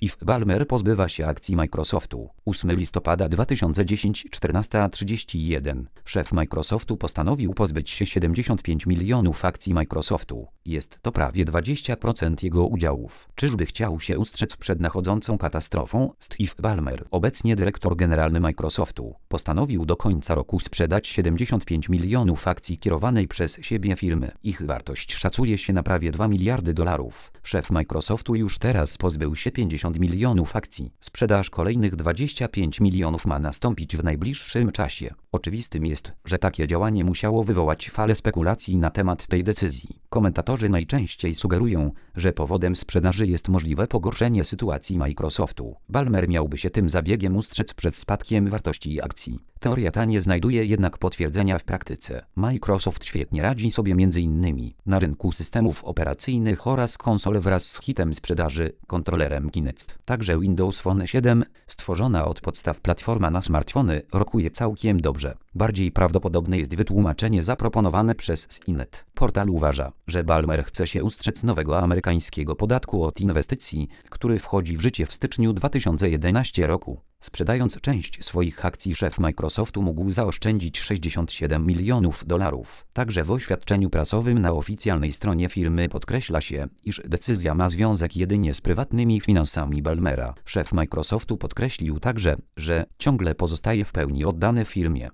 Steve Ballmer pozbywa się akcji Microsoftu. 8 listopada 2010, 14:31. Szef Microsoftu postanowił pozbyć się 75 milionów akcji Microsoftu. Jest to prawie 20% jego udziałów. Czyżby chciał się ustrzec przed nadchodzącą katastrofą? Steve Ballmer, obecnie dyrektor generalny Microsoftu, postanowił do końca roku sprzedać 75 milionów akcji kierowanej przez siebie firmy. Ich wartość szacuje się na prawie $2 miliardy. Szef Microsoftu już teraz pozbył się 50 milionów akcji. Sprzedaż kolejnych 25 milionów ma nastąpić w najbliższym czasie. Oczywistym jest, że takie działanie musiało wywołać falę spekulacji na temat tej decyzji. Komentatorzy najczęściej sugerują, że powodem sprzedaży jest możliwe pogorszenie sytuacji Microsoftu. Ballmer miałby się tym zabiegiem ustrzec przed spadkiem wartości akcji. Teoria ta nie znajduje jednak potwierdzenia w praktyce. Microsoft świetnie radzi sobie m.in. na rynku systemów operacyjnych oraz konsol wraz z hitem sprzedaży, kontrolerem Kinect. Także Windows Phone 7, stworzona od podstaw platforma na smartfony, rokuje całkiem dobrze. Bardziej prawdopodobne jest wytłumaczenie zaproponowane przez CNET. Portal uważa, że Ballmer chce się ustrzec nowego amerykańskiego podatku od inwestycji, który wchodzi w życie w styczniu 2011 roku. Sprzedając część swoich akcji, szef Microsoftu mógł zaoszczędzić 67 milionów dolarów. Także w oświadczeniu prasowym na oficjalnej stronie firmy podkreśla się, iż decyzja ma związek jedynie z prywatnymi finansami Ballmera. Szef Microsoftu podkreślił także, że ciągle pozostaje w pełni oddany firmie.